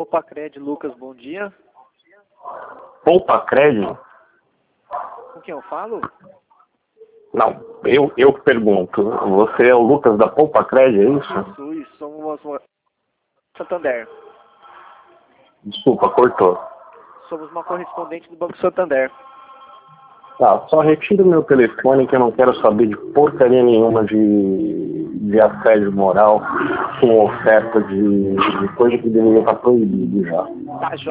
Poupa-Cred, Lucas, bom dia. Poupa-Cred? Com quem eu falo? Não, eu pergunto. Você é o Lucas da Poupa-Cred, é isso? Isso, somos Santander. Desculpa, cortou. Somos uma correspondente do Banco Santander. Tá, só retira o meu telefone que eu não quero saber de porcaria nenhuma de assédio moral com oferta de coisa que deveria estar proibido já. Tá,